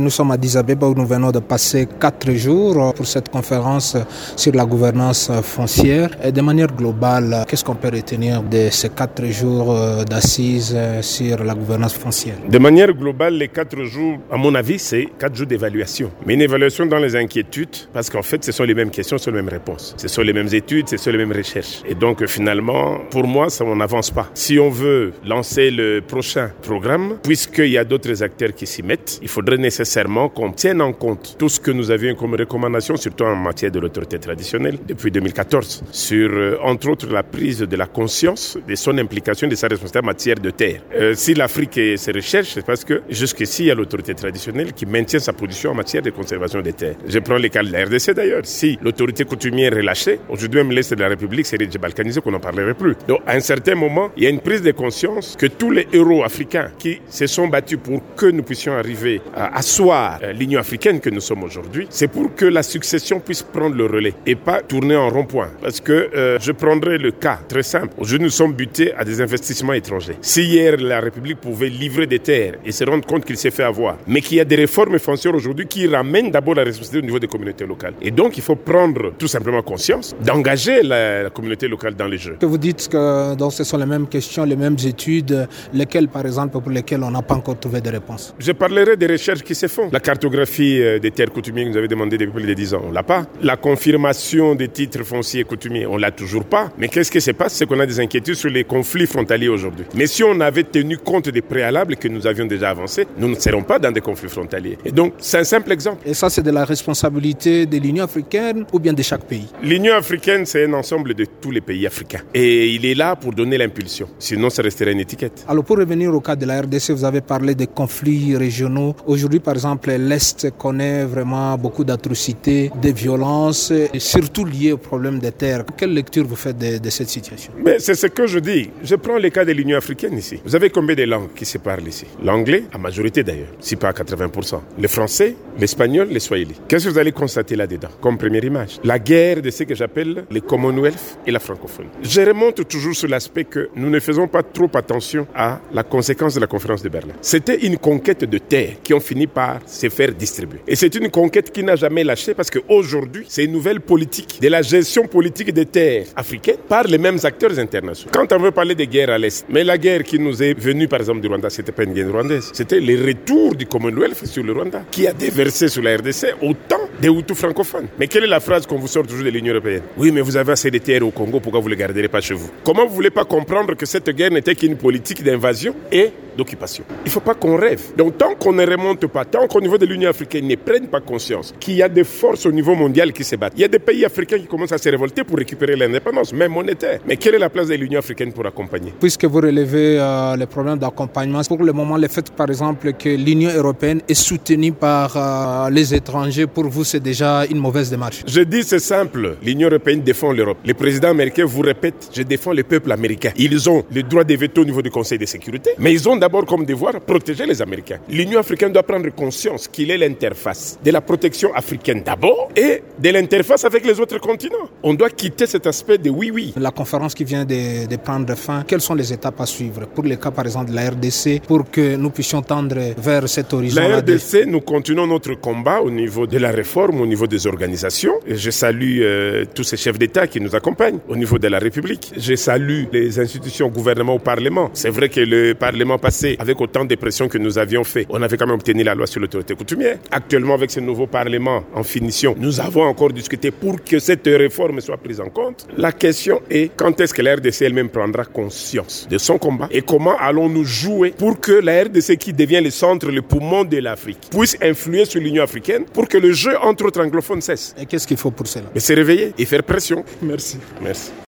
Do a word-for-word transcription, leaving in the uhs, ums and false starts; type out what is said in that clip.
Nous sommes à Addis Abeba où nous venons de passer quatre jours pour cette conférence sur la gouvernance foncière. Et de manière globale, qu'est-ce qu'on peut retenir de ces quatre jours d'assises sur la gouvernance foncière? De manière globale, les quatre jours, à mon avis, c'est quatre jours d'évaluation. Mais une évaluation dans les inquiétudes, parce qu'en fait, ce sont les mêmes questions, ce sont les mêmes réponses. Ce sont les mêmes études, ce sont les mêmes recherches. Et donc, finalement, pour moi, ça, on n'avance pas. Si on veut lancer le prochain programme, puisqu'il y a d'autres acteurs qui s'y mettent, il faudrait nécessairement qu'on tienne en compte tout ce que nous avions comme recommandation, surtout en matière de l'autorité traditionnelle, depuis deux mille quatorze, sur, euh, entre autres, la prise de la conscience de son implication, de sa responsabilité en matière de terre. Euh, si l'Afrique se recherche, c'est parce que jusqu'ici, il y a l'autorité traditionnelle qui maintient sa position en matière de conservation des terres. Je prends le cas de la R D C d'ailleurs. Si l'autorité coutumière est relâchée, aujourd'hui même l'Est de la République serait balkanisé, qu'on n'en parlerait plus. Donc, à un certain moment, il y a une prise de conscience que tous les héros africains qui se sont battus pour que nous puissions arriver à asseoir l'Union africaine que nous sommes aujourd'hui, c'est pour que la succession puisse prendre le relais et pas tourner en rond-point. Parce que euh, je prendrai le cas très simple. Aujourd'hui, nous sommes butés à des investissements étrangers. Si hier, la République pouvait livrer des terres et se rendre compte qu'il s'est fait avoir, mais qu'il y a des réformes foncières aujourd'hui qui ramènent d'abord la responsabilité au niveau des communautés locales. Et donc, il faut prendre tout simplement conscience d'engager la, la communauté locale dans les jeux. Que vous dites que donc, ce sont les mêmes questions, les mêmes études, lesquelles, par exemple, pour lesquelles on n'a pas encore trouvé de réponse? Je parlerai des recherches qui se font. La cartographie des terres coutumières que nous avez demandé depuis plus de dix ans, on l'a pas. La confirmation des titres fonciers coutumiers, on l'a toujours pas. Mais qu'est-ce qui se passe? C'est qu'on a des inquiétudes sur les conflits frontaliers aujourd'hui. Mais si on avait tenu compte des préalables que nous avions déjà avancés, nous ne serons pas dans des conflits frontaliers. Et donc, c'est un simple exemple. Et ça, c'est de la responsabilité de l'Union africaine ou bien de chaque pays? L'Union africaine, c'est un ensemble de tous les pays africains. Et il est là pour donner l'impulsion. Sinon, ça resterait une étiquette. Alors, pour revenir au cas de la R D C, vous avez parlé des conflits régionaux. Aujourd'hui, par exemple, l'Est connaît vraiment beaucoup d'atrocités, de violences, et surtout liées au problème des terres. Quelle lecture vous faites de, de cette situation? Mais c'est ce que je dis. Je prends le cas de l'Union africaine ici. Vous avez combien de langues qui se parlent ici? L'anglais, à majorité d'ailleurs, si pas à quatre-vingts pour cent. Le français, l'espagnol, le swahili. Qu'est-ce que vous allez constater là-dedans comme première image? La guerre de ce que j'appelle le Commonwealth et la francophonie. Je remonte toujours sur l'aspect que nous ne faisons pas trop attention à la conséquence de la conférence de Berlin. C'était une conquête de terres qui ont fini par se faire distribuer. Et c'est une conquête qui n'a jamais lâché parce qu'aujourd'hui, c'est une nouvelle politique de la gestion politique des terres africaines par les mêmes acteurs internationaux. Quand on veut parler des guerres à l'Est, mais la guerre qui nous est venue par exemple du Rwanda, c'était pas une guerre rwandaise. C'était le retour du Commonwealth sur le Rwanda qui a déversé sur la R D C autant des Hutus francophones. Mais quelle est la phrase qu'on vous sort toujours de l'Union européenne? Oui, mais vous avez assez de terres au Congo, pourquoi vous ne les garderez pas chez vous? Comment vous voulez pas comprendre que cette guerre n'était qu'une politique d'invasion et d'occupation? Il ne faut pas qu'on rêve. Donc tant qu'on ne remonte pas, tant qu'au niveau de l'Union africaine ne prenne pas conscience qu'il y a des forces au niveau mondial qui se battent, il y a des pays africains qui commencent à se révolter pour récupérer l'indépendance, même monétaire. Mais quelle est la place de l'Union africaine pour accompagner? Puisque vous relevez euh, les problèmes d'accompagnement, pour le moment, le fait par exemple que l'Union européenne est soutenue par euh, les étrangers, pour vous c'est déjà une mauvaise démarche? Je dis c'est simple, l'Union européenne défend l'Europe. Le président américain vous répète, je défends le peuple américain. Ils ont le droit de veto au niveau du Conseil de sécurité, mais ils ont d'abord comme devoir protéger les Américains. L'Union africaine doit prendre conscience qu'il est l'interface de la protection africaine d'abord et de l'interface avec les autres continents. On doit quitter cet aspect de oui-oui. La conférence qui vient de, de prendre fin, quelles sont les étapes à suivre pour le cas par exemple de la R D C pour que nous puissions tendre vers cet horizon-là? La R D C, nous continuons notre combat au niveau de la réforme, au niveau des organisations. Et je salue euh, tous ces chefs d'État qui nous accompagnent au niveau de la République. Je salue les institutions, gouvernement au Parlement. C'est vrai que le Parlement passé, avec autant de pressions que nous avions fait, on avait quand même obtenu la loi sur l'autorité coutumière. Actuellement, avec ce nouveau Parlement en finition, nous avons encore discuté pour que cette réforme soit prise en compte. La question est quand est-ce que la R D C elle-même prendra conscience de son combat et comment allons-nous jouer pour que la R D C, qui devient le centre, le poumon de l'Afrique, puisse influer sur l'Union africaine pour que le jeu entre autres anglophones cesse. Et qu'est-ce qu'il faut pour cela? Mais se réveiller et faire pression. Merci. Merci.